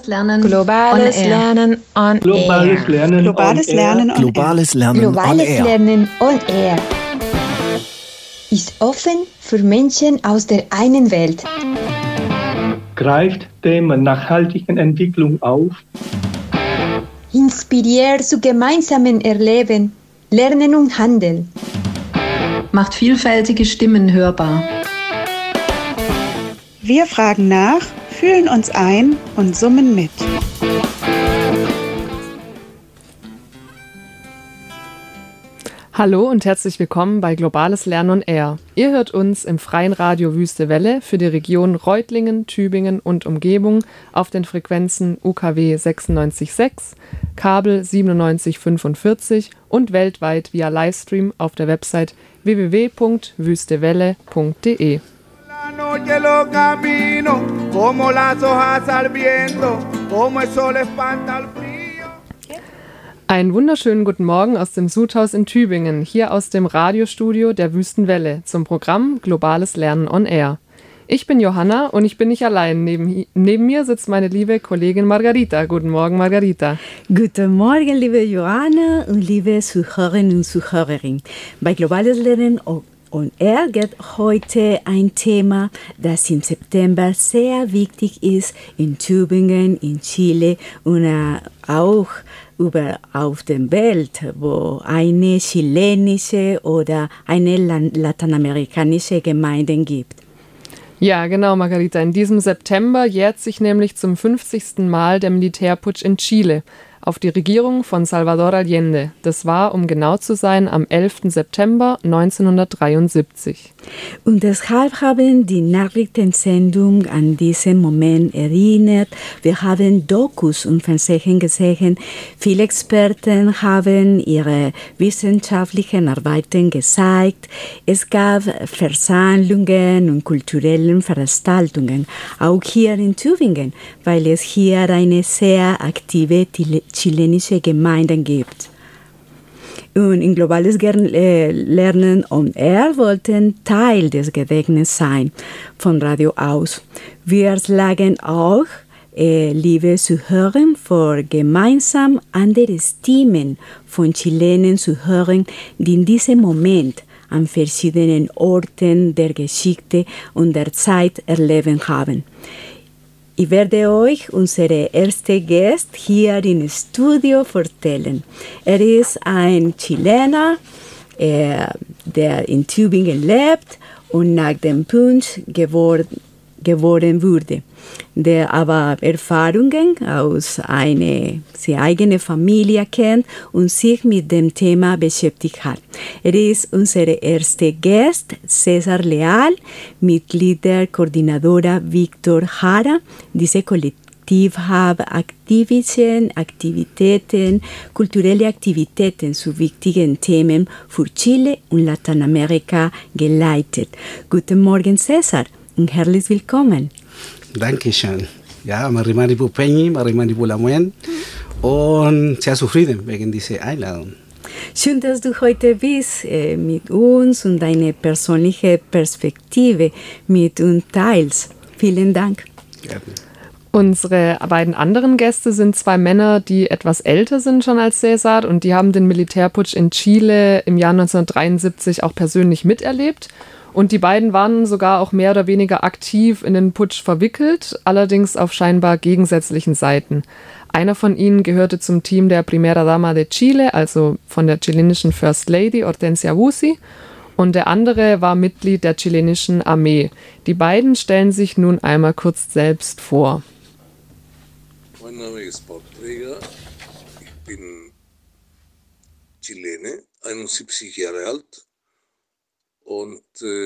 Globales Lernen. Globales Lernen on Globales Air. Lernen Globales on Lernen Air. on Air. Globales Lernen on Globales Air. Lernen on Air ist offen für Menschen aus der einen Welt. Greift Themen nachhaltigen Entwicklung auf. Inspiriert zu gemeinsamen Erleben, Lernen und Handeln. Macht vielfältige Stimmen hörbar. Wir fragen nach, fühlen uns ein und summen mit. Hallo und herzlich willkommen bei Globales Lernen on Air. Ihr hört uns im freien Radio Wüste Welle für die Region Reutlingen, Tübingen und Umgebung auf den Frequenzen UKW 96,6, Kabel 97,45 und weltweit via Livestream auf der Website www.wüstewelle.de. Einen wunderschönen guten Morgen aus dem Sudhaus in Tübingen, hier aus dem Radiostudio der Wüstenwelle zum Programm Globales Lernen on Air. Ich bin Johanna und ich bin nicht allein. Neben mir sitzt meine liebe Kollegin Margarita. Guten Morgen, Margarita. Guten Morgen, liebe Johanna und liebe Zuhörerinnen und Zuhörer. Bei Globales Lernen on Air geht heute ein Thema, das im September sehr wichtig ist in Tübingen, in Chile und auch überall auf der Welt, wo eine chilenische oder eine lateinamerikanische Gemeinde gibt. Ja, genau, Margarita. In diesem September jährt sich nämlich zum 50. Mal der Militärputsch in Chile auf die Regierung von Salvador Allende. Das war, um genau zu sein, am 11. September 1973. Und deshalb haben die Nachrichtensendungen an diesen Moment erinnert. Wir haben Dokus und Fernsehen gesehen. Viele Experten haben ihre wissenschaftlichen Arbeiten gezeigt. Es gab Versammlungen und kulturelle Veranstaltungen, auch hier in Tübingen, weil es hier eine sehr aktive chilenische Gemeinde gibt. Und in Globales Lernen on Air wollten Teil des Gedächtnisses sein, von Radio aus. Wir schlagen auch, liebe Zuhörer, vor, gemeinsam andere Stimmen von Chilenen zu hören, die in diesem Moment an verschiedenen Orten der Geschichte und der Zeit erleben haben. Ich werde euch unseren ersten Gast hier im Studio vorstellen. Er ist ein Chilener, der in Tübingen lebt und nach dem Putsch geboren wurde, der aber Erfahrungen aus einer eigenen Familie kennt und sich mit dem Thema beschäftigt hat. Er ist unser erster Gast, César Leal, Mitglied der Koordinadora Víctor Jara. Diese Kollektiv hat Aktivitäten, kulturelle Aktivitäten zu wichtigen Themen für Chile und Lateinamerika geleitet. Guten Morgen, César, und herzlich willkommen. Dankeschön. Ja, Marimani Pupeñi, Marimani Pulamuen und sehr zufrieden wegen dieser Einladung. Schön, dass du heute bist mit uns und deine persönliche Perspektive mit uns teilst. Vielen Dank. Gerne. Unsere beiden anderen Gäste sind zwei Männer, die etwas älter sind schon als César und die haben den Militärputsch in Chile im Jahr 1973 auch persönlich miterlebt. Und die beiden waren sogar auch mehr oder weniger aktiv in den Putsch verwickelt, allerdings auf scheinbar gegensätzlichen Seiten. Einer von ihnen gehörte zum Team der Primera Dama de Chile, also von der chilenischen First Lady Hortensia Bussi, und der andere war Mitglied der chilenischen Armee. Die beiden stellen sich nun einmal kurz selbst vor. Mein Name ist Paul Träger, ich bin Chilene, 71 Jahre alt. Und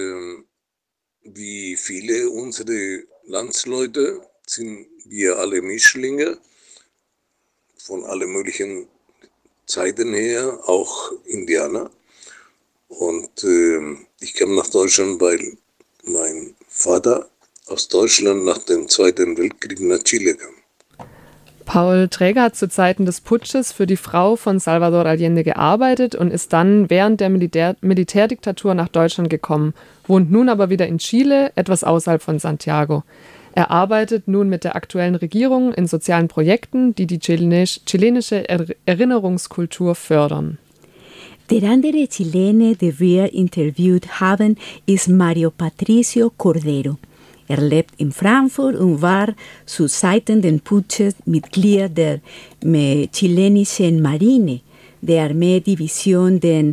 wie viele unserer Landsleute sind wir alle Mischlinge, von allen möglichen Zeiten her, auch Indianer. Und ich kam nach Deutschland, weil mein Vater aus Deutschland nach dem Zweiten Weltkrieg nach Chile kam. Paul Träger hat zu Zeiten des Putsches für die Frau von Salvador Allende gearbeitet und ist dann während der Militärdiktatur nach Deutschland gekommen, wohnt nun aber wieder in Chile, etwas außerhalb von Santiago. Er arbeitet nun mit der aktuellen Regierung in sozialen Projekten, die die chilenische Erinnerungskultur fördern. Der andere Chilene, den wir interviewt haben, ist Mario Patricio Cordero. Er lebt in Frankfurt und war zu Zeiten des Putsches Mitglied der chilenischen Marine, der Armeedivision den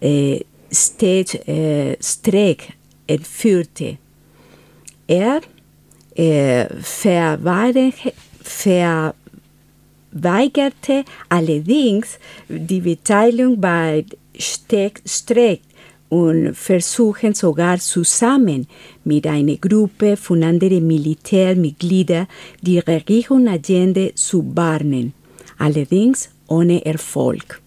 Streik führte. Er verweigerte allerdings die Beteiligung bei Streik und versuchen sogar zusammen mit einer Gruppe von anderen Militärmitgliedern die Regierung Allende zu warnen, allerdings ohne Erfolg.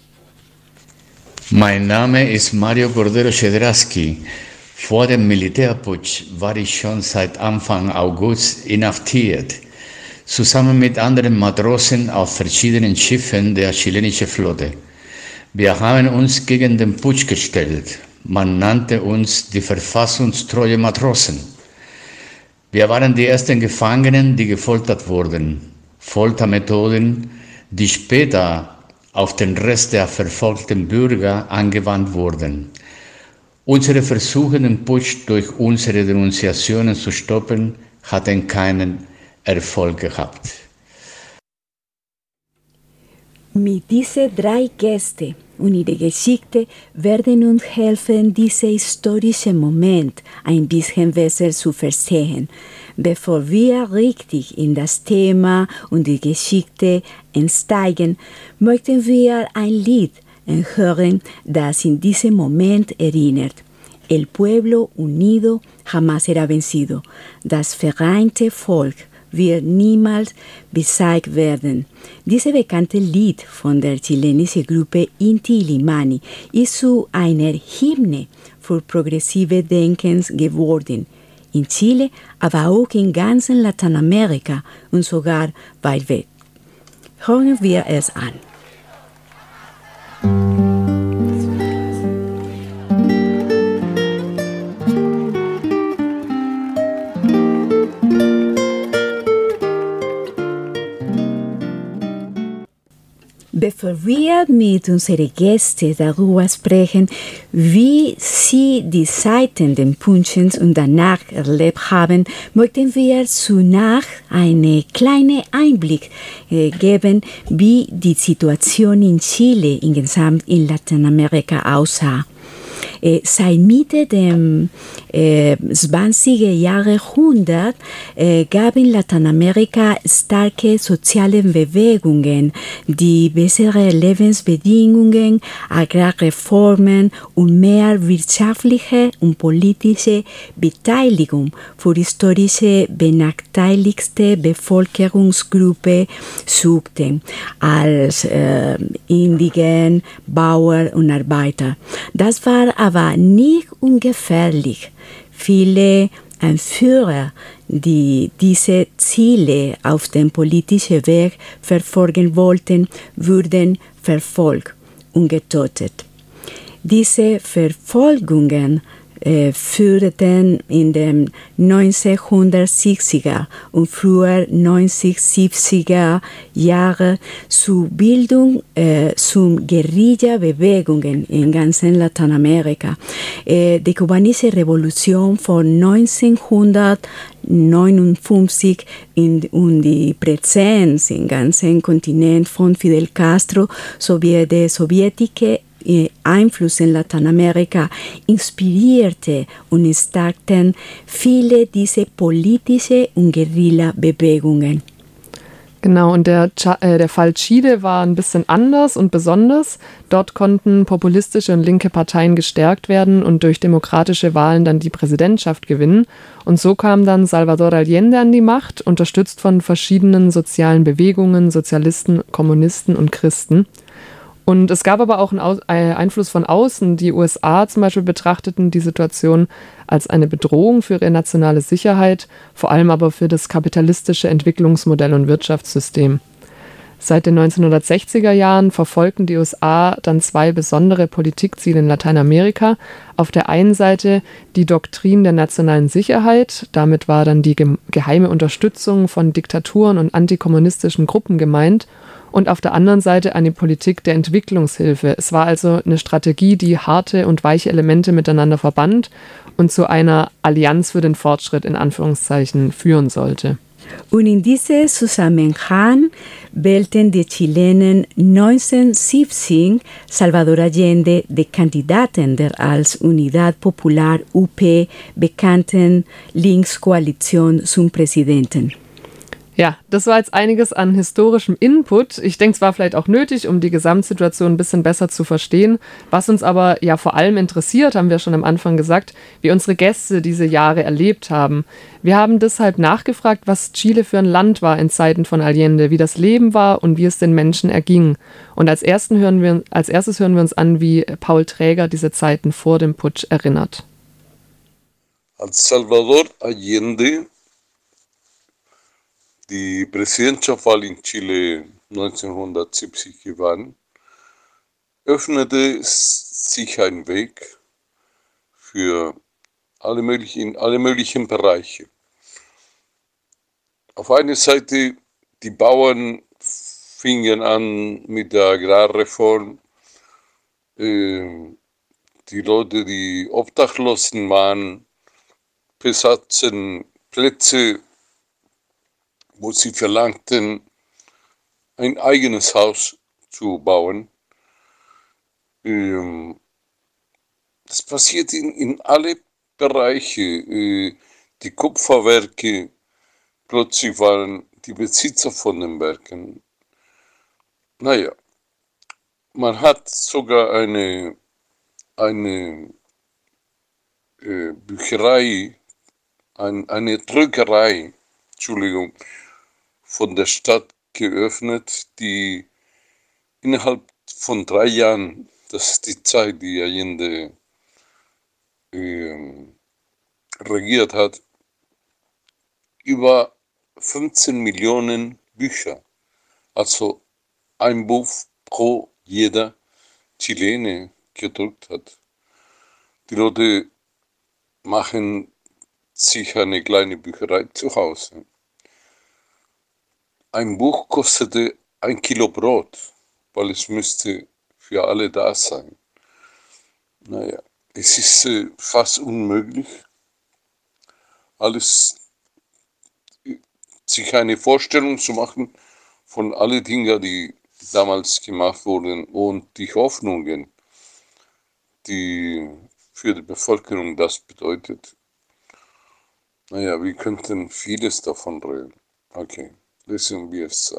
Mein Name ist Mario Cordero Czedraski. Vor dem Militärputsch war ich schon seit Anfang August inhaftiert, zusammen mit anderen Matrosen auf verschiedenen Schiffen der chilenischen Flotte. Wir haben uns gegen den Putsch gestellt. Man nannte uns die verfassungstreue Matrosen. Wir waren die ersten Gefangenen, die gefoltert wurden. Foltermethoden, die später auf den Rest der verfolgten Bürger angewandt wurden. Unsere Versuche, den Putsch durch unsere Denunziationen zu stoppen, hatten keinen Erfolg gehabt. Mit diesen 3 Gästen und ihrer Geschichte werden uns helfen, diesen historischen Moment ein bisschen besser zu verstehen. Bevor wir richtig in das Thema und die Geschichte einsteigen, möchten wir ein Lied hören, das in diesem Moment erinnert. El pueblo unido jamás será vencido. Das vereinte Volk wird niemals besiegt werden. Dieses bekannte Lied von der chilenischen Gruppe Inti Illimani ist zu einer Hymne für progressive Denkens geworden. In Chile, aber auch in ganzen Lateinamerika und sogar weit weg. Hören wir es an. Bevor wir mit unseren Gästen darüber sprechen, wie sie die Zeiten des Putschs und danach erlebt haben, möchten wir zunächst einen kleinen Einblick geben, wie die Situation in Chile insgesamt in Lateinamerika aussah. Seit Mitte des 20. Jahrhunderts gab in Lateinamerika starke soziale Bewegungen, die bessere Lebensbedingungen, Agrarreformen und mehr wirtschaftliche und politische Beteiligung für historische benachteiligte Bevölkerungsgruppen suchten, als Indigenen, Bauern und Arbeiter. Das war aber nicht ungefährlich. Viele Anführer, die diese Ziele auf dem politischen Weg verfolgen wollten, wurden verfolgt und getötet. Diese Verfolgungen führten in den 1960er und früher 1970er Jahren zur Bildung zum Guerilla-Bewegungen in ganzen Lateinamerika. Die kubanische Revolution von 1959 und die Präsenz im ganzen Kontinent von Fidel Castro sowie der sowjetische Einfluss in Lateinamerika inspirierte und stärkten viele dieser politischen und Guerilla-Bewegungen. Genau, und der Fall Chile war ein bisschen anders und besonders. Dort konnten populistische und linke Parteien gestärkt werden und durch demokratische Wahlen dann die Präsidentschaft gewinnen. Und so kam dann Salvador Allende an die Macht, unterstützt von verschiedenen sozialen Bewegungen, Sozialisten, Kommunisten und Christen. Und es gab aber auch einen Einfluss von außen. Die USA zum Beispiel betrachteten die Situation als eine Bedrohung für ihre nationale Sicherheit, vor allem aber für das kapitalistische Entwicklungsmodell und Wirtschaftssystem. Seit den 1960er Jahren verfolgten die USA dann zwei besondere Politikziele in Lateinamerika. Auf der einen Seite die Doktrin der nationalen Sicherheit. Damit war dann die geheime Unterstützung von Diktaturen und antikommunistischen Gruppen gemeint. Und auf der anderen Seite eine Politik der Entwicklungshilfe. Es war also eine Strategie, die harte und weiche Elemente miteinander verband und zu einer Allianz für den Fortschritt in Anführungszeichen führen sollte. Und in diesem Zusammenhang wählten die Chilenen 1970 Salvador Allende, den Kandidaten der als Unidad Popular UP bekannten Linkskoalition zum Präsidenten. Ja, das war jetzt einiges an historischem Input. Ich denke, es war vielleicht auch nötig, um die Gesamtsituation ein bisschen besser zu verstehen. Was uns aber ja vor allem interessiert, haben wir schon am Anfang gesagt, wie unsere Gäste diese Jahre erlebt haben. Wir haben deshalb nachgefragt, was Chile für ein Land war in Zeiten von Allende, wie das Leben war und wie es den Menschen erging. Und als erstes hören wir uns an, wie Paul Träger diese Zeiten vor dem Putsch erinnert. Als Salvador Allende die Präsidentschaftswahl in Chile 1970 gewann, öffnete sich ein Weg für alle möglichen Bereiche. Auf einer Seite, die Bauern fingen an mit der Agrarreform, die Leute, die Obdachlosen waren, besaßen Plätze, wo sie verlangten, ein eigenes Haus zu bauen. Das passiert in alle Bereiche. Die Kupferwerke, plötzlich waren die Besitzer von den Werken. Naja, man hat sogar eine Bücherei, eine Druckerei, von der Stadt geöffnet, die innerhalb von 3 Jahren, das ist die Zeit, die Allende regiert hat, über 15 Millionen Bücher, also ein Buch pro jeder Chilene gedruckt hat. Die Leute machen sich eine kleine Bücherei zu Hause. Ein Buch kostete 1 Kilo Brot, weil es müsste für alle da sein. Naja, es ist fast unmöglich, sich eine Vorstellung zu machen von allen Dingen, die damals gemacht wurden und die Hoffnungen, die für die Bevölkerung das bedeutet. Naja, wir könnten vieles davon reden. Okay, lesen wir es.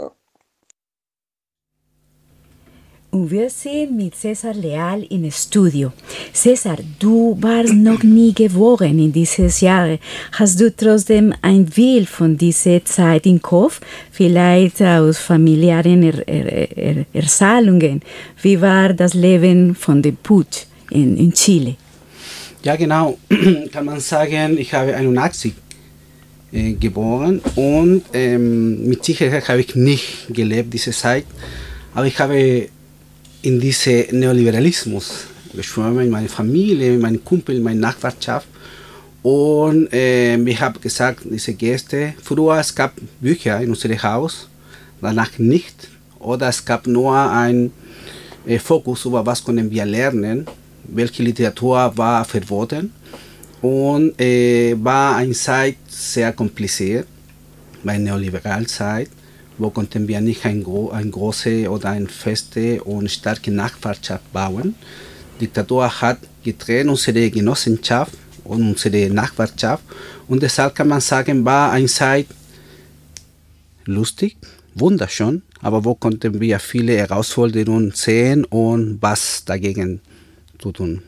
Und wir sind mit César Leal im Studio. César, du warst noch nie geboren in dieses Jahr. Hast du trotzdem ein Bild von dieser Zeit im Kopf? Vielleicht aus familiären Erzählungen. Wie war das Leben von dem Putsch in Chile? Ja, genau. Kann man sagen, ich habe 81 geboren und mit Sicherheit habe ich nicht gelebt diese Zeit. Aber ich habe in diesen Neoliberalismus geschwommen, meine Familie, meine Kumpel, meine Nachbarschaft. Und ich habe gesagt, diese Gäste, früher es gab Bücher in unserem Haus, danach nicht. Oder es gab nur ein Fokus über was können wir lernen, welche Literatur war verboten. Und war eine Zeit sehr kompliziert, eine Neoliberalzeit, wo konnten wir nicht eine große oder eine feste und starke Nachbarschaft bauen. Die Diktatur hat getrennt unsere Genossenschaft und unsere Nachbarschaft und deshalb kann man sagen, war eine Zeit lustig, wunderschön, aber wo konnten wir viele Herausforderungen sehen und was dagegen zu tun.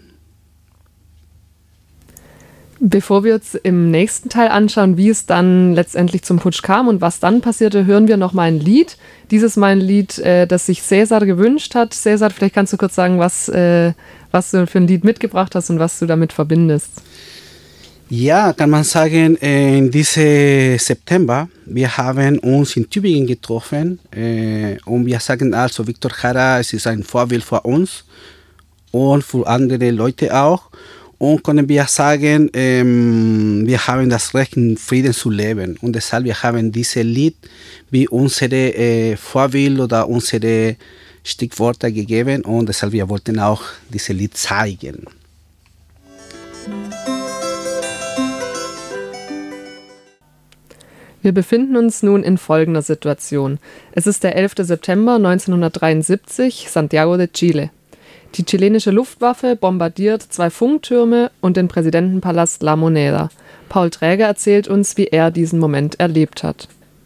Bevor wir uns im nächsten Teil anschauen, wie es dann letztendlich zum Putsch kam und was dann passierte, hören wir noch mal ein Lied. Dieses Mal ein Lied, das sich César gewünscht hat. César, vielleicht kannst du kurz sagen, was du für ein Lied mitgebracht hast und was du damit verbindest. Ja, kann man sagen, in diesem September, wir haben uns in Tübingen getroffen und wir sagen also, Victor Jara, es ist ein Vorbild für uns und für andere Leute auch. Und können wir sagen, wir haben das Recht, in Frieden zu leben. Und deshalb wir haben dieses Lied wie unsere Vorbild oder unsere Stichworte gegeben. Und deshalb wir wollten auch dieses Lied zeigen. Wir befinden uns nun in folgender Situation. Es ist der 11. September 1973, Santiago de Chile. Die chilenische Luftwaffe bombardiert 2 Funktürme und den Präsidentenpalast La Moneda. Paul Träger erzählt uns, wie er diesen Moment erlebt hat.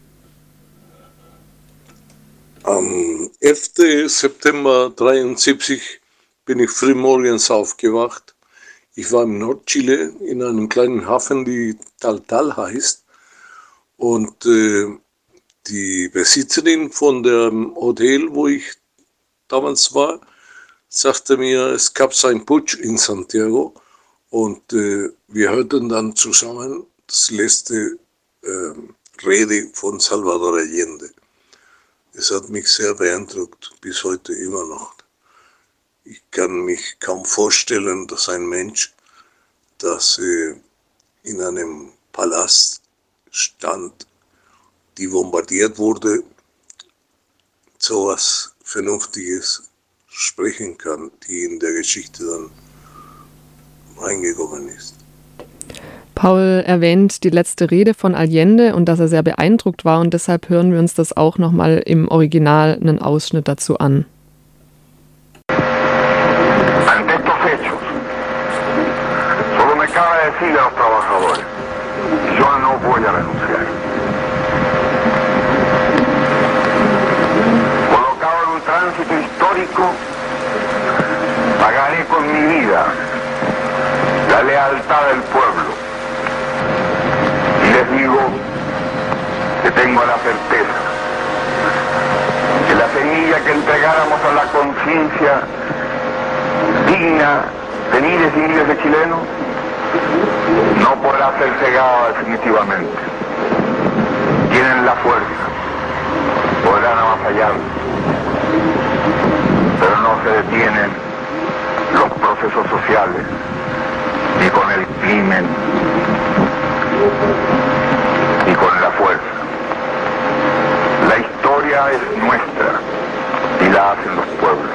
Am 11. September 1973 bin ich frühmorgens aufgewacht. Ich war im Nordchile in einem kleinen Hafen, die Taltal heißt. Und die Besitzerin von dem Hotel, wo ich damals war, sagte mir, es gab einen Putsch in Santiago und wir hörten dann zusammen das letzte Rede von Salvador Allende. Es hat mich sehr beeindruckt, bis heute immer noch. Ich kann mich kaum vorstellen, dass ein Mensch, das in einem Palast stand, die bombardiert wurde, so etwas Vernünftiges sprechen kann, die in der Geschichte dann reingekommen ist. Paul erwähnt die letzte Rede von Allende und dass er sehr beeindruckt war und deshalb hören wir uns das auch nochmal im Original einen Ausschnitt dazu an. Ante estos hechos, solo me cabe decir a los trabajadores, yo no voy a renunciar. Colocado en un tránsito histórico, pagaré con mi vida la lealtad del pueblo. Y les digo que tengo la certeza que la semilla que entregáramos a la conciencia digna de miles y miles de chilenos no podrá ser cegada definitivamente. Tienen la fuerza, podrán avasallar, pero no se detienen los procesos sociales ni con el crimen ni con la fuerza. La historia es nuestra y la hacen los pueblos.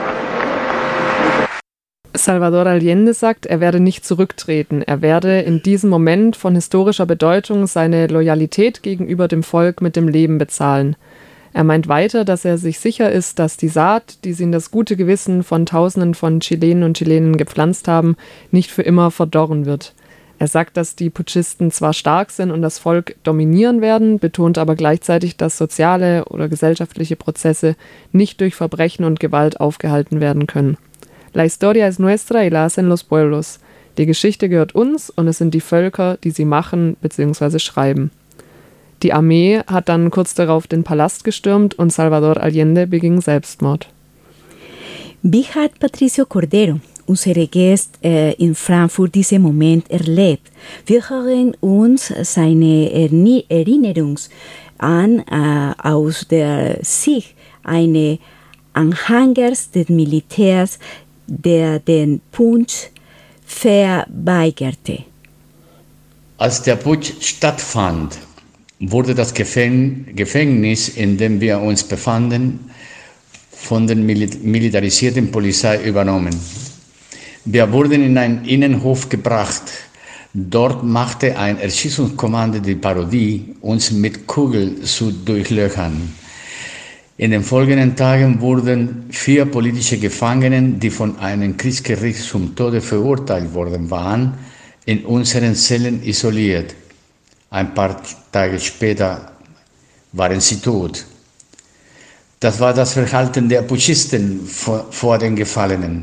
Salvador Allende sagt, er werde nicht zurücktreten. Er werde in diesem Moment von historischer Bedeutung seine Loyalität gegenüber dem Volk mit dem Leben bezahlen. Er meint weiter, dass er sich sicher ist, dass die Saat, die sie in das gute Gewissen von Tausenden von Chilenen und Chilenen gepflanzt haben, nicht für immer verdorren wird. Er sagt, dass die Putschisten zwar stark sind und das Volk dominieren werden, betont aber gleichzeitig, dass soziale oder gesellschaftliche Prozesse nicht durch Verbrechen und Gewalt aufgehalten werden können. La historia es nuestra y la hacen los pueblos. Die Geschichte gehört uns und es sind die Völker, die sie machen bzw. schreiben. Die Armee hat dann kurz darauf den Palast gestürmt und Salvador Allende beging Selbstmord. Wie hat Patricio Cordero, unsere Gast in Frankfurt, diesen Moment erlebt? Wir hören uns seine Erinnerung an aus der Sicht eines Anhängers des Militärs, der den Putsch verweigerte. Als der Putsch stattfand, wurde das Gefängnis, in dem wir uns befanden, von der militarisierten Polizei übernommen. Wir wurden in einen Innenhof gebracht. Dort machte ein Erschießungskommando die Parodie, uns mit Kugeln zu durchlöchern. In den folgenden Tagen wurden 4 politische Gefangene, die von einem Kriegsgericht zum Tode verurteilt worden waren, in unseren Zellen isoliert. Ein paar Tage später waren sie tot. Das war das Verhalten der Putschisten vor den Gefallenen,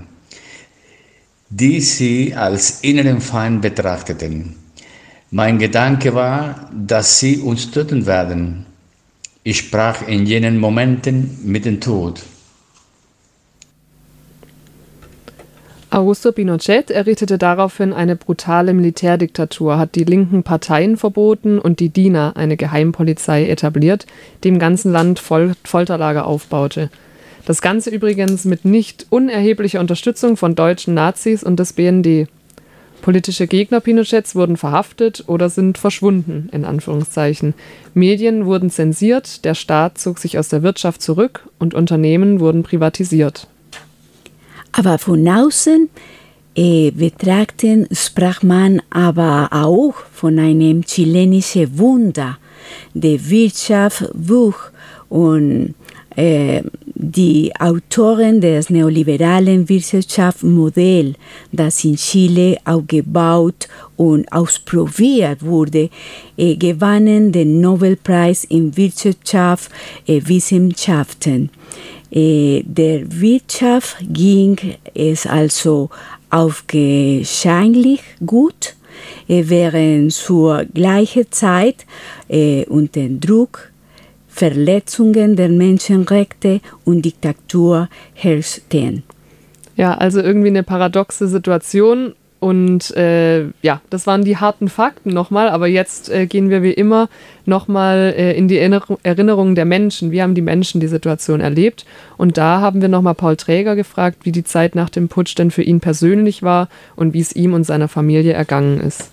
die sie als inneren Feind betrachteten. Mein Gedanke war, dass sie uns töten werden. Ich sprach in jenen Momenten mit dem Tod. Augusto Pinochet errichtete daraufhin eine brutale Militärdiktatur, hat die linken Parteien verboten und die DINA, eine Geheimpolizei, etabliert, die im ganzen Land Folterlager aufbaute. Das Ganze übrigens mit nicht unerheblicher Unterstützung von deutschen Nazis und des BND. Politische Gegner Pinochets wurden verhaftet oder sind verschwunden, in Anführungszeichen. Medien wurden zensiert, der Staat zog sich aus der Wirtschaft zurück und Unternehmen wurden privatisiert. Aber von außen betrachten sprach man aber auch von einem chilenischen Wunder. Die Wirtschaft wuchs und die Autoren des neoliberalen Wirtschaftsmodells, das in Chile aufgebaut und ausprobiert wurde, gewannen den Nobelpreis in Wissenschaften. Der Wirtschaft ging es also augenscheinlich gut, während zur gleichen Zeit unter Druck, Verletzungen der Menschenrechte und Diktatur herrschten. Ja, also irgendwie eine paradoxe Situation. Und das waren die harten Fakten nochmal, aber jetzt gehen wir wie immer nochmal in die Erinnerungen der Menschen. Wie haben die Menschen die Situation erlebt? Und da haben wir nochmal Paul Träger gefragt, wie die Zeit nach dem Putsch denn für ihn persönlich war und wie es ihm und seiner Familie ergangen ist.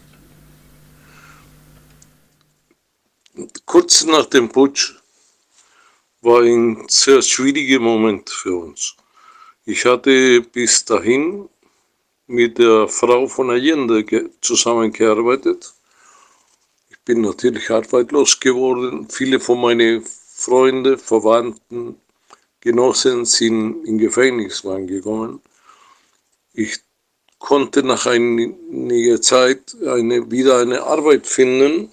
Kurz nach dem Putsch war ein sehr schwieriger Moment für uns. Ich hatte bis dahin mit der Frau von Allende zusammengearbeitet. Ich bin natürlich arbeitslos geworden. Viele von meinen Freunden, Verwandten, Genossen sind in Gefängnis reingekommen. Ich konnte nach einiger Zeit wieder eine Arbeit finden.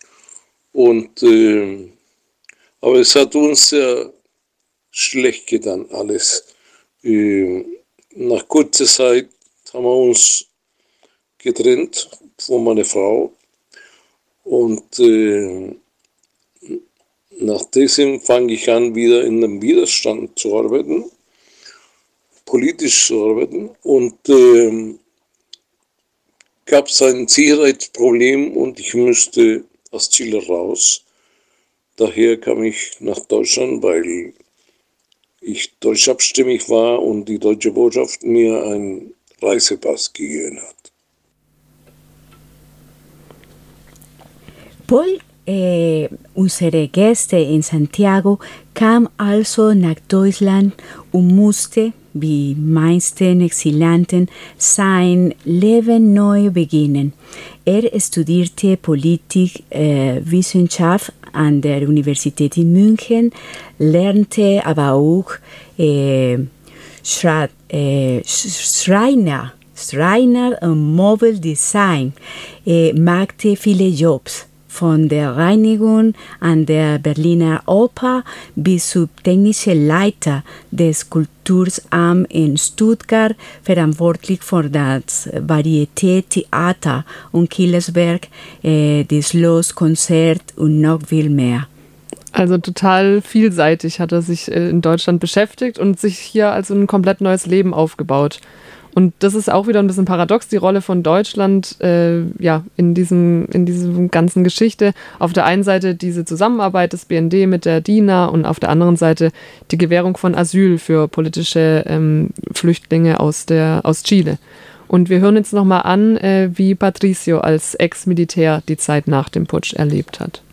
Aber es hat uns sehr schlecht getan, alles. Nach kurzer Zeit haben wir uns getrennt von meiner Frau und nach diesem fange ich an, wieder in dem Widerstand zu arbeiten, politisch zu arbeiten und gab es ein Sicherheitsproblem und ich musste aus Chile raus. Daher kam ich nach Deutschland, weil ich deutschabstimmig war und die deutsche Botschaft mir einen Reisepass gegeben hat. Paul, unsere Gäste in Santiago, kam also nach Deutschland und musste, wie meisten Exilanten, sein Leben neu beginnen. Er studierte Politikwissenschaft an der Universität in München, lernte aber auch Schreiner und Mobile Design, machte viele Jobs, von der Reinigung an der Berliner Oper bis zum technischen Leiter des Kulturamts in Stuttgart, verantwortlich für das Varieté-Theater und Killesberg, das Schlosskonzert und noch viel mehr. Also total vielseitig hat er sich in Deutschland beschäftigt und sich hier also ein komplett neues Leben aufgebaut. Und das ist auch wieder ein bisschen paradox, die Rolle von Deutschland in diesem ganzen Geschichte. Auf der einen Seite diese Zusammenarbeit des BND mit der DINA und auf der anderen Seite die Gewährung von Asyl für politische Flüchtlinge aus Chile. Und wir hören jetzt nochmal an, wie Patricio als Ex-Militär die Zeit nach dem Putsch erlebt hat.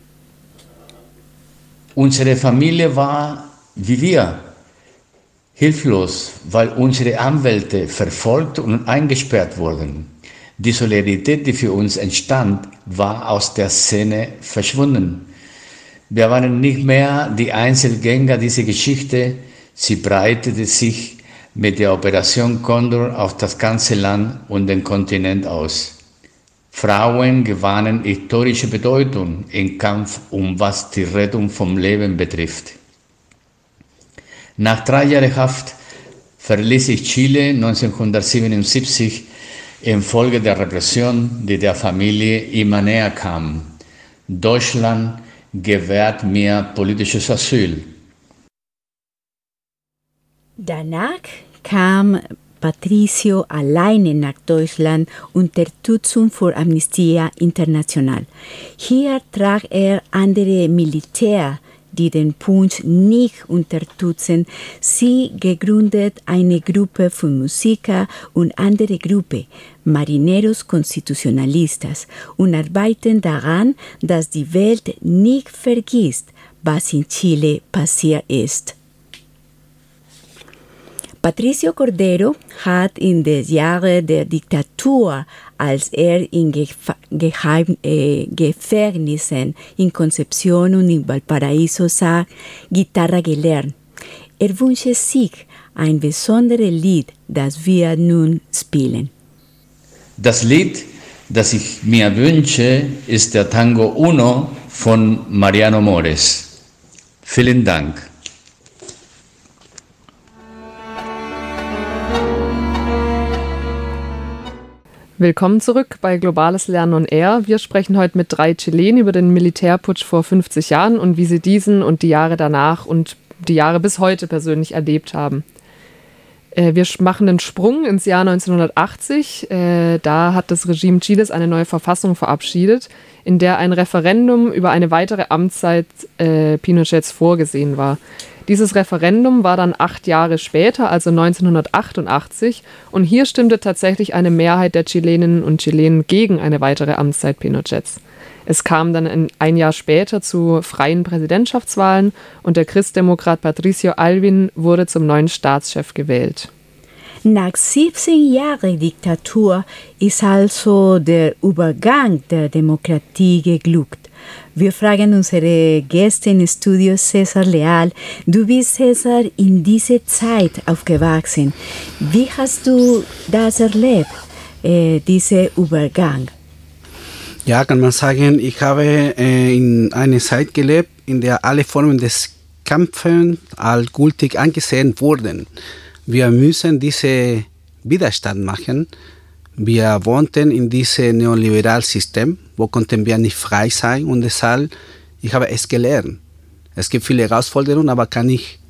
Unsere Familie war wie wir. Hilflos, weil unsere Anwälte verfolgt und eingesperrt wurden. Die Solidarität, die für uns entstand, war aus der Szene verschwunden. Wir waren nicht mehr die Einzelgänger dieser Geschichte. Sie breitete sich mit der Operation Condor auf das ganze Land und den Kontinent aus. Frauen gewannen historische Bedeutung im Kampf, was die Rettung vom Leben betrifft. Nach 3 Jahren Haft verließ ich Chile 1977 infolge der Repression, die der Familie immer näher kam. Deutschland gewährt mir politisches Asyl. Danach kam Patricio alleine nach Deutschland Unterstützung für Amnesty International. Hier traf er andere Militär, die den Putsch nicht unterstützen. Sie gegründet eine Gruppe von Musiker und andere Gruppe, Marineros Constitucionalistas, und arbeiten daran, dass die Welt nicht vergisst, was in Chile passiert ist. Patricio Cordero hat in den Jahren der Diktatur, als er in Gefängnissen in Concepción und in Valparaíso saß, Gitarre gelernt. Er wünscht sich ein besonderes Lied, das wir nun spielen. Das Lied, das ich mir wünsche, ist der Tango Uno von Mariano Mores. Vielen Dank. Willkommen zurück bei Globales Lernen on Air. Wir sprechen heute mit 3 Chilenen über den Militärputsch vor 50 Jahren und wie sie diesen und die Jahre danach und die Jahre bis heute persönlich erlebt haben. Wir machen einen Sprung ins Jahr 1980. Da hat das Regime Chiles eine neue Verfassung verabschiedet, in der ein Referendum über eine weitere Amtszeit Pinochets vorgesehen war. Dieses Referendum war dann 8 Jahre später, also 1988, und hier stimmte tatsächlich eine Mehrheit der Chileninnen und Chilenen gegen eine weitere Amtszeit Pinochets. Es kam dann ein Jahr später zu freien Präsidentschaftswahlen und der Christdemokrat Patricio Aylwin wurde zum neuen Staatschef gewählt. Nach 17 Jahren Diktatur ist also der Übergang der Demokratie geglückt. Wir fragen unsere Gäste im Studio César Leal. Du bist, César, in dieser Zeit aufgewachsen. Wie hast du das erlebt, diesen Übergang? Ja, kann man sagen, ich habe in einer Zeit gelebt, in der alle Formen des Kampfes als gültig angesehen wurden. Wir müssen diesen Widerstand machen. Wir wohnten in diesem neoliberalen System, wo konnten wir nicht frei sein und deshalb, ich habe es gelernt. Es gibt viele Herausforderungen, aber ich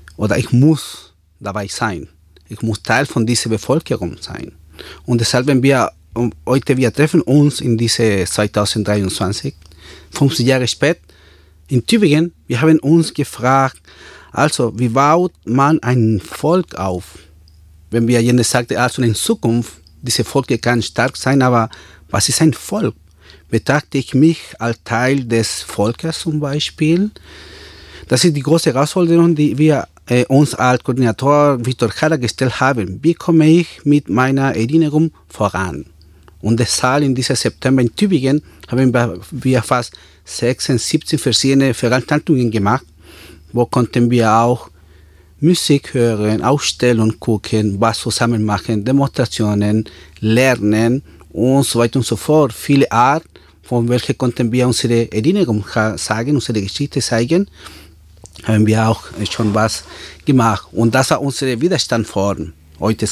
muss dabei sein. Ich muss Teil von dieser Bevölkerung sein. Und deshalb, wir treffen uns in diese 2023, 50 Jahre später, in Tübingen, wir haben uns gefragt, also wie baut man ein Volk auf? Wenn wir jemand sagte, also in Zukunft, diese Volke kann stark sein, aber was ist ein Volk? Betrachte ich mich als Teil des Volkes zum Beispiel? Das ist die große Herausforderung, die wir uns als Koordinator Victor Jara gestellt haben. Wie komme ich mit meiner Erinnerung voran? Und deshalb in diesem September in Tübingen haben wir fast 16, 17 verschiedene Veranstaltungen gemacht, wo konnten wir auch Musik hören, Ausstellungen gucken, was zusammen machen, Demonstrationen, lernen und so weiter und so fort. Viele Art, von welcher konnten wir unsere Erinnerung sagen, unsere Geschichte zeigen, haben wir auch schon was gemacht. Und das war unser Widerstandsform, heute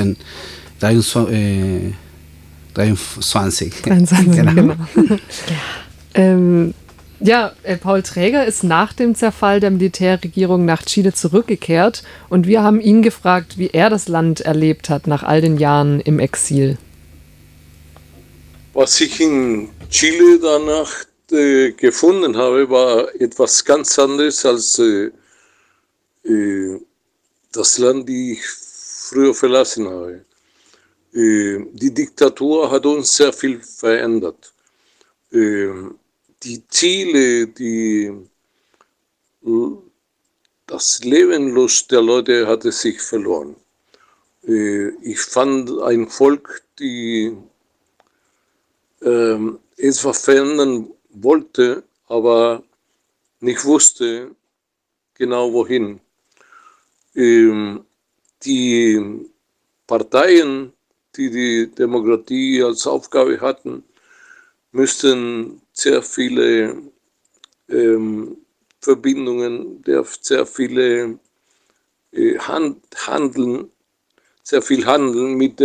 2023. 23, genau. Paul Träger ist nach dem Zerfall der Militärregierung nach Chile zurückgekehrt und wir haben ihn gefragt, wie er das Land erlebt hat nach all den Jahren im Exil. Was ich in Chile danach gefunden habe, war etwas ganz anderes als das Land, das ich früher verlassen habe. Die Diktatur hat uns sehr viel verändert. Die Ziele, das Lebenslust der Leute hatte sich verloren. Ich fand ein Volk, die etwas verändern wollte, aber nicht wusste genau wohin. Die Parteien, die Demokratie als Aufgabe hatten, müssten sehr viele Verbindungen, sehr viele handeln mit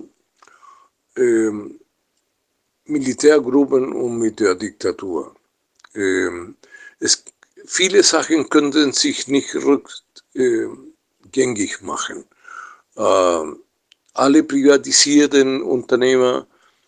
Militärgruppen und mit der Diktatur. Viele Sachen könnten sich nicht rückgängig machen. alle privatisierten Unternehmer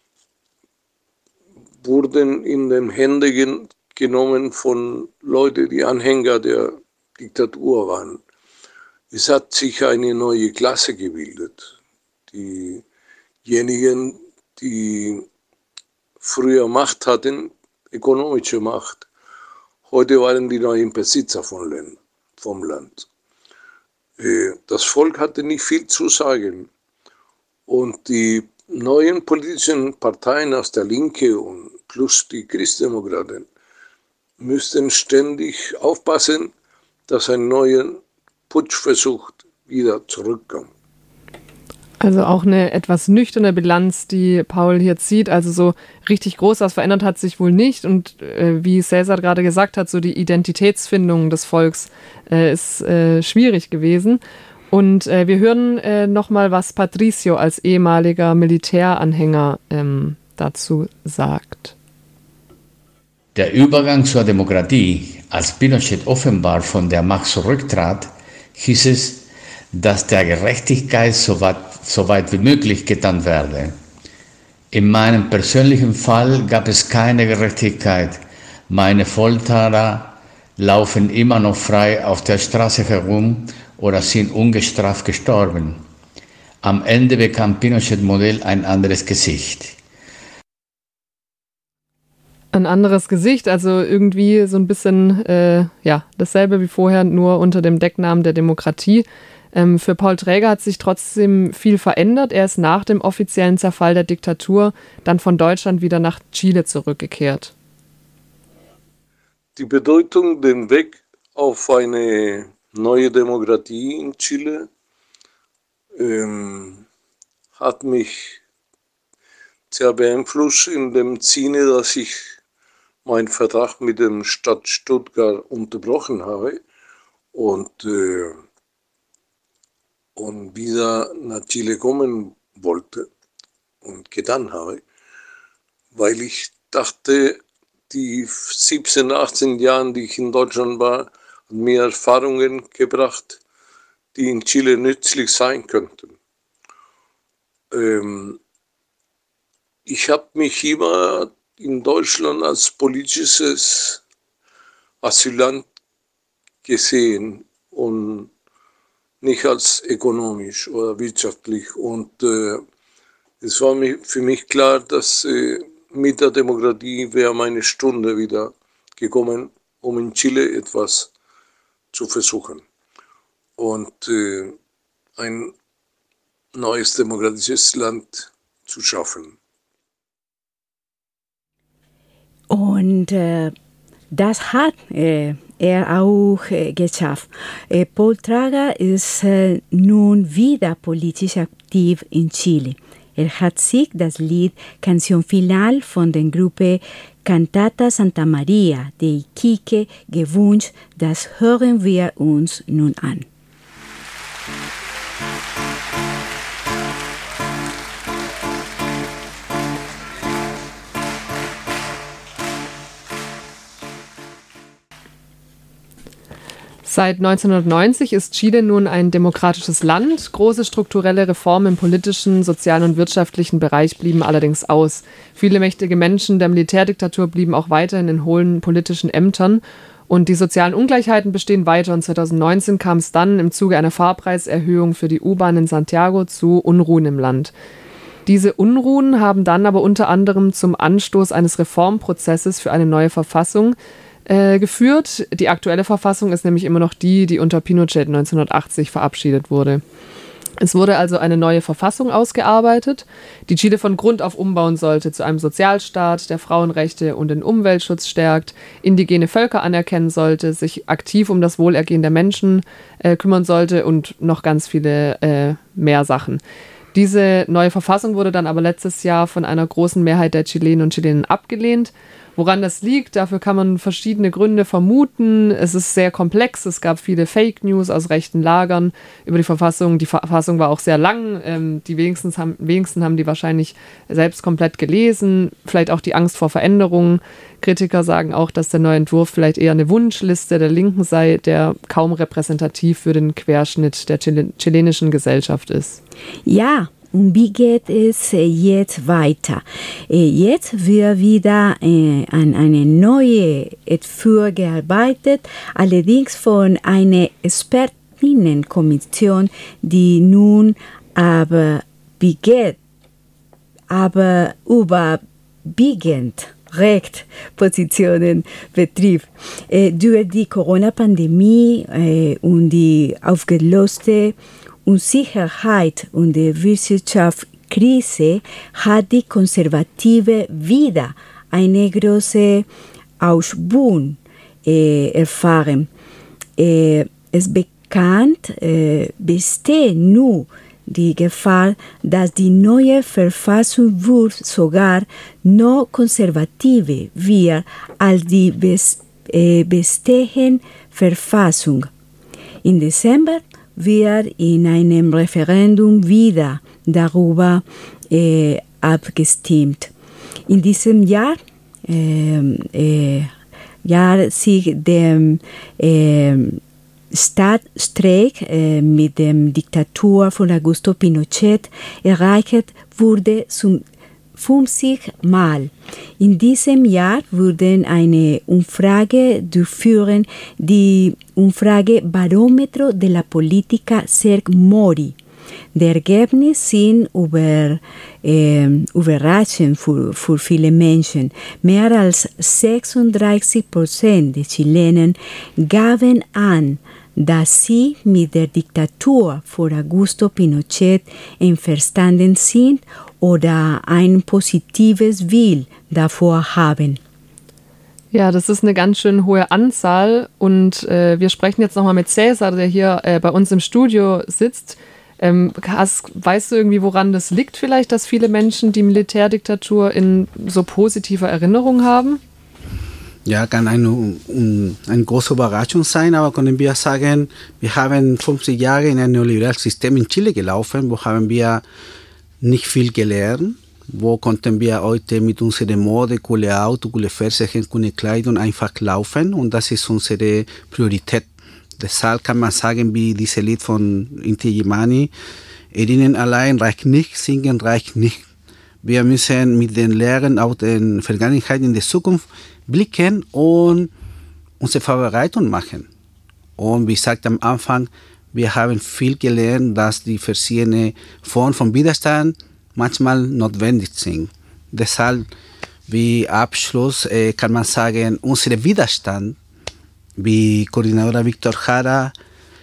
wurden in den Hände genommen von Leuten, die Anhänger der Diktatur waren. Es hat sich eine neue Klasse gebildet. Diejenigen, die früher Macht hatten, ökonomische Macht, heute waren die neuen Besitzer vom Land. Das Volk hatte nicht viel zu sagen. Und die neuen politischen Parteien aus der Linke und plus die Christdemokraten müssten ständig aufpassen, dass ein neuer Putschversuch wieder zurückkommt. Also auch eine etwas nüchterne Bilanz, die Paul hier zieht. Also so richtig groß was verändert hat sich wohl nicht. Und wie César gerade gesagt hat, so die Identitätsfindung des Volks ist schwierig gewesen. Und wir hören nochmal, was Patricio als ehemaliger Militäranhänger dazu sagt. Der Übergang zur Demokratie, als Pinochet offenbar von der Macht zurücktrat, hieß es, dass der Gerechtigkeit so weit wie möglich getan werde. In meinem persönlichen Fall gab es keine Gerechtigkeit. Meine Folterer laufen immer noch frei auf der Straße herum oder sind ungestraft gestorben. Am Ende bekam Pinochet-Modell ein anderes Gesicht. Ein anderes Gesicht, also irgendwie so ein bisschen dasselbe wie vorher, nur unter dem Decknamen der Demokratie. Für Paul Träger hat sich trotzdem viel verändert. Er ist nach dem offiziellen Zerfall der Diktatur dann von Deutschland wieder nach Chile zurückgekehrt. Die Bedeutung, den Weg auf eine neue Demokratie in Chile hat mich sehr beeinflusst in dem Sinne, dass ich meinen Vertrag mit der Stadt Stuttgart unterbrochen habe und wieder nach Chile kommen wollte und getan habe, weil ich dachte, die 17, 18 Jahre, die ich in Deutschland war, haben mir Erfahrungen gebracht, die in Chile nützlich sein könnten. Ich habe mich immer in Deutschland als politisches Asylant gesehen und nicht als ökonomisch oder wirtschaftlich. Und es war für mich klar, dass mit der Demokratie wäre meine Stunde wieder gekommen, um in Chile etwas zu versuchen. Und ein neues demokratisches Land zu schaffen. Und das hat er auch geschafft. Paul Träger ist nun wieder politisch aktiv in Chile. Er hat sich das Lied Canción Final von der Gruppe Cantata Santa Maria de Iquique gewünscht. Das hören wir uns nun an. Seit 1990 ist Chile nun ein demokratisches Land. Große strukturelle Reformen im politischen, sozialen und wirtschaftlichen Bereich blieben allerdings aus. Viele mächtige Menschen der Militärdiktatur blieben auch weiterhin in hohen politischen Ämtern. Und die sozialen Ungleichheiten bestehen weiter. Und 2019 kam es dann im Zuge einer Fahrpreiserhöhung für die U-Bahn in Santiago zu Unruhen im Land. Diese Unruhen haben dann aber unter anderem zum Anstoß eines Reformprozesses für eine neue Verfassung geführt. Die aktuelle Verfassung ist nämlich immer noch die unter Pinochet 1980 verabschiedet wurde. Es wurde also eine neue Verfassung ausgearbeitet, die Chile von Grund auf umbauen sollte zu einem Sozialstaat, der Frauenrechte und den Umweltschutz stärkt, indigene Völker anerkennen sollte, sich aktiv um das Wohlergehen der Menschen kümmern sollte und noch ganz viele mehr Sachen. Diese neue Verfassung wurde dann aber letztes Jahr von einer großen Mehrheit der Chilenen und Chilenen abgelehnt. Woran das liegt, dafür kann man verschiedene Gründe vermuten. Es ist sehr komplex, es gab viele Fake News aus rechten Lagern über die Verfassung. Die Verfassung war auch sehr lang, die wenigsten haben die wahrscheinlich selbst komplett gelesen. Vielleicht auch die Angst vor Veränderungen. Kritiker sagen auch, dass der neue Entwurf vielleicht eher eine Wunschliste der Linken sei, der kaum repräsentativ für den Querschnitt der chilenischen Gesellschaft ist. Ja, Und wie geht es jetzt weiter? Jetzt wird wieder an eine neue Entwurf gearbeitet, allerdings von einer Expertinnenkommission, die nun aber überwiegend Rechtspositionen betrifft. Durch die Corona-Pandemie und die aufgelöste Unsicherheit und die Wirtschaftskrise hat die Konservative wieder eine große Ausbund erfahren. Es bekannt besteht nur die Gefahr, dass die neue Verfassung wird sogar noch konservativer wird als die bestehende Verfassung. Im Dezember wird in einem Referendum wieder darüber abgestimmt. In diesem Jahr sich dem Staatsstreik mit der Diktatur von Augusto Pinochet erreicht wurde zum 50 Mal. In diesem Jahr wurde eine Umfrage durchführen, die Umfrage Barómetro de la Política Serg Mori. Die Ergebnisse sind überraschend für viele Menschen. Mehr als 36% der Chilenen gaben an, dass sie mit der Diktatur von Augusto Pinochet einverstanden sind oder ein positives Bild davor haben. Ja, das ist eine ganz schön hohe Anzahl und wir sprechen jetzt nochmal mit Cesar, der hier bei uns im Studio sitzt. Weißt du irgendwie, woran das liegt vielleicht, dass viele Menschen die Militärdiktatur in so positiver Erinnerung haben? Ja, kann eine große Überraschung sein, aber können wir sagen, wir haben 50 Jahre in ein neoliberales System in Chile gelaufen, wo haben wir nicht viel gelernt, wo konnten wir heute mit unserer Mode, coole Auto, coole Fernseher, coole Kleidung einfach laufen und das ist unsere Priorität. Deshalb kann man sagen, wie dieses Lied von Inti Illimani, Erinnern allein reicht nicht, singen reicht nicht. Wir müssen mit den Lehren auf die Vergangenheit in die Zukunft blicken und unsere Vorbereitung machen. Und wie gesagt am Anfang, wir haben viel gelernt, dass die verschiedenen Formen von Widerstand manchmal notwendig sind. Deshalb, wie Abschluss, kann man sagen, unser Widerstand, wie Koordinator Víctor Jara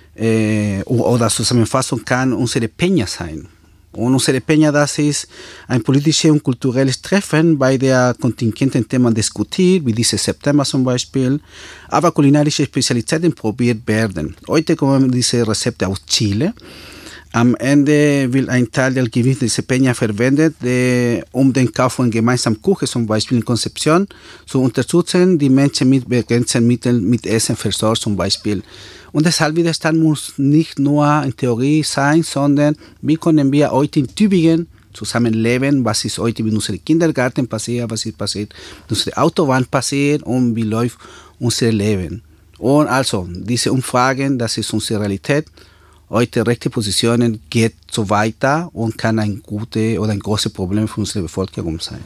oder Zusammenfassung kann unsere Peña sein. Und unsere Peña, das ist ein politisches und kulturelles Treffen, bei der kontingenten Themen diskutiert, wie dieses September zum Beispiel, aber kulinarische Spezialitäten probiert werden. Heute kommen diese Rezepte aus Chile. Am Ende will ein Teil der Gewinn dieser Peña verwendet, um den Kauf von gemeinsamen Kuchen, zum Beispiel in Concepción, zu unterstützen, die Menschen mit begrenzten Mitteln mit Essen versorgt zum Beispiel. Und deshalb Widerstand muss nicht nur in Theorie sein, sondern wie können wir heute in Tübingen zusammenleben, was ist heute mit unserem Kindergarten passiert, was ist passiert mit unserer Autobahn passiert und wie läuft unser Leben. Und also diese Umfragen, das ist unsere Realität. Heute rechte Positionen geht so weiter und kann ein gutes oder ein großes Problem für unsere Bevölkerung sein.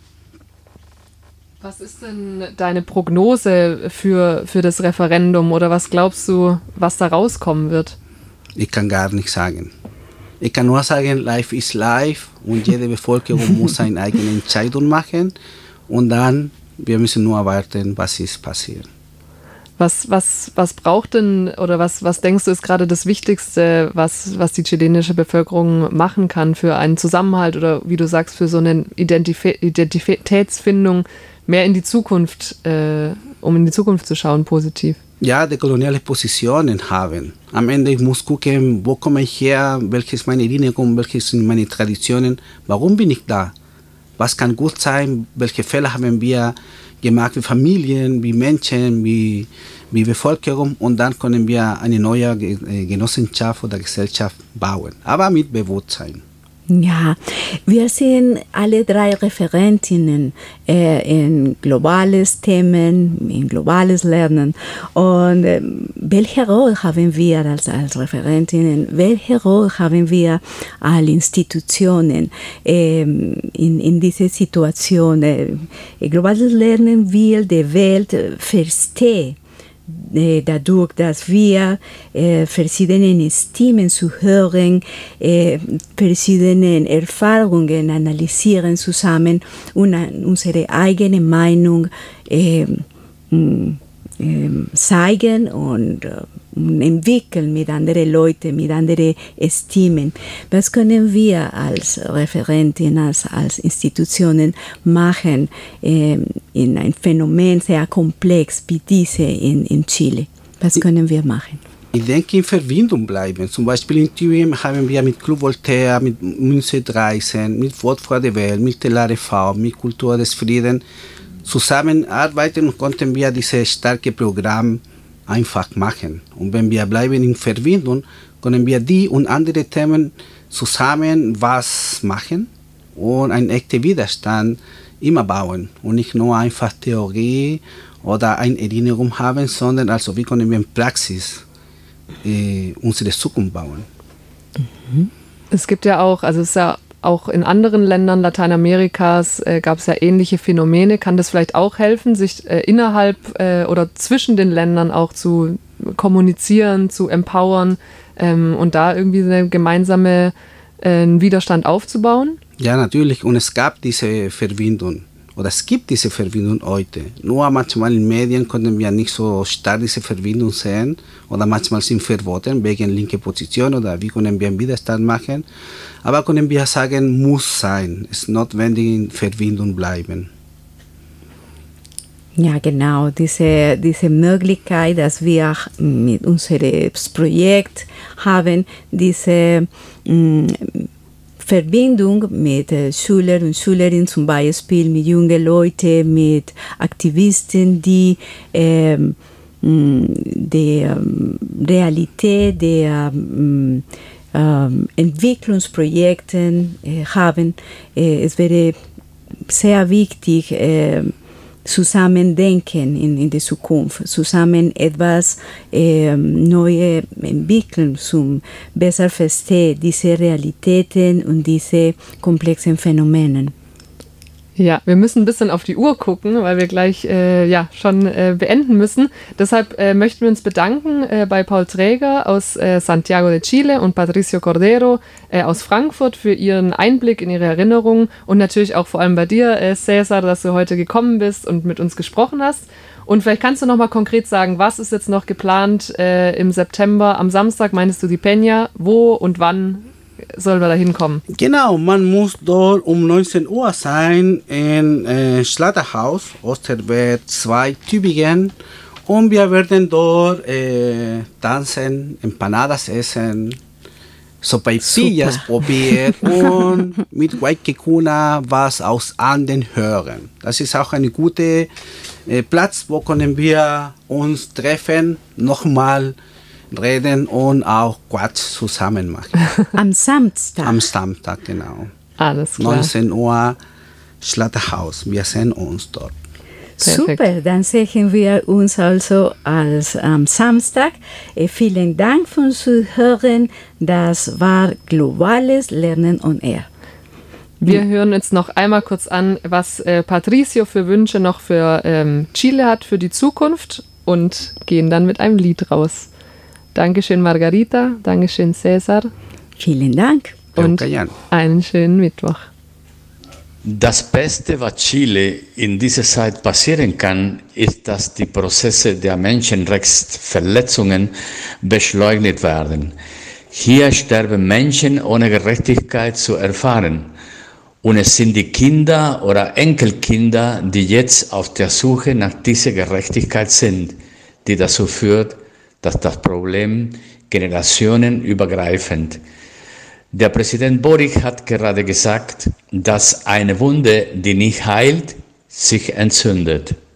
Was ist denn deine Prognose für das Referendum oder was glaubst du, was da rauskommen wird? Ich kann gar nicht sagen. Ich kann nur sagen, life is life und jede Bevölkerung muss seine eigene Entscheidung machen und dann, wir müssen nur warten, was ist passiert. Was braucht denn oder was denkst du ist gerade das Wichtigste, was die chilenische Bevölkerung machen kann für einen Zusammenhalt oder wie du sagst, für so eine Identitätsfindung mehr in die Zukunft, um in die Zukunft zu schauen, positiv? Ja, die koloniale Positionen haben. Am Ende ich muss gucken, wo komme ich her, welche ist meine Linie, welche sind meine Traditionen, warum bin ich da? Was kann gut sein, welche Fehler haben wir gemacht wie Familien, wie Menschen, wie Bevölkerung und dann können wir eine neue Genossenschaft oder Gesellschaft bauen, aber mit Bewusstsein. Ja, wir sind alle 3 Referentinnen in globales Themen, in globales Lernen. Und welche Rolle haben wir als Referentinnen, welche Rolle haben wir als Institutionen in dieser Situation? Globales Lernen will die Welt verstehen. Dadurch, dass wir verschiedene Stimmen zu hören, verschiedene Erfahrungen analysieren zusammen und unsere eigene Meinung zeigen und entwickeln mit anderen Leuten, mit anderen Stimmen. Was können wir als Referentinnen, als Institutionen machen in ein Phänomen sehr komplex wie diese in Chile? Was können wir machen? Ich denke, in Verbindung bleiben. Zum Beispiel in Tübingen haben wir mit Club Voltaire, mit Münze 13, mit Wort vor der Welt, mit Telare V, mit Kultur des Friedens zusammenarbeiten und konnten wir dieses starke Programm einfach machen. Und wenn wir bleiben in Verbindung, können wir die und andere Themen zusammen was machen und einen echten Widerstand immer bauen und nicht nur einfach Theorie oder eine Erinnerung haben, sondern also wie können wir in Praxis unsere Zukunft bauen. Es gibt ja auch, also es ist ja auch in anderen Ländern Lateinamerikas gab es ja ähnliche Phänomene. Kann das vielleicht auch helfen, sich innerhalb oder zwischen den Ländern auch zu kommunizieren, zu empowern und da irgendwie eine gemeinsame Widerstand aufzubauen? Ja, natürlich. Und es gab diese Verbindung. Oder es gibt diese Verbindung heute. Nur manchmal in Medien können wir nicht so stark diese Verbindung sehen. Oder manchmal sind verboten wegen linker Position oder wie können wir einen Widerstand machen. Aber können wir sagen, muss sein. Es ist notwendig, in Verbindung bleiben. Ja, genau. Diese Möglichkeit, dass wir mit unserem Projekt haben, diese Verbindung mit Schülern und Schülerinnen, zum Beispiel mit jungen Leuten, mit Aktivisten, die die Realität der Entwicklungsprojekten haben. Es wäre sehr wichtig, zusammen denken in der Zukunft, zusammen etwas Neues entwickeln, zum besser verstehen diese Realitäten und diese komplexen Phänomene. Ja, wir müssen ein bisschen auf die Uhr gucken, weil wir gleich schon beenden müssen. Deshalb möchten wir uns bedanken bei Paul Träger aus Santiago de Chile und Patricio Cordero aus Frankfurt für ihren Einblick in ihre Erinnerungen und natürlich auch vor allem bei dir, César, dass du heute gekommen bist und mit uns gesprochen hast. Und vielleicht kannst du noch mal konkret sagen, was ist jetzt noch geplant im September? Am Samstag meinst du die Peña? Wo und wann sollen wir da hinkommen? Genau, man muss dort um 19 Uhr sein in Schlachterhaus, Osterweg 2, Tübingen. Und wir werden dort tanzen, Empanadas essen, Sopaipillas probieren und mit Guayquicuna was aus Anden hören. Das ist auch ein guter Platz, wo können wir uns treffen, nochmal reden und auch Quatsch zusammen machen. Am Samstag? Am Samstag, genau. Alles klar. 19 Uhr, Schlachterhaus. Wir sehen uns dort. Perfekt. Super, dann sehen wir uns also am Samstag. Vielen Dank fürs Zuhören. Das war Globales Lernen on Air. Wir hören jetzt noch einmal kurz an, was Patricio für Wünsche noch für Chile hat, für die Zukunft und gehen dann mit einem Lied raus. Dankeschön, Margarita. Dankeschön, César. Vielen Dank. Und einen schönen Mittwoch. Das Beste, was Chile in dieser Zeit passieren kann, ist, dass die Prozesse der Menschenrechtsverletzungen beschleunigt werden. Hier sterben Menschen, ohne Gerechtigkeit zu erfahren. Und es sind die Kinder oder Enkelkinder, die jetzt auf der Suche nach dieser Gerechtigkeit sind, die dazu führt, dass das Problem generationenübergreifend. Der Präsident Boric hat gerade gesagt, dass eine Wunde, die nicht heilt, sich entzündet.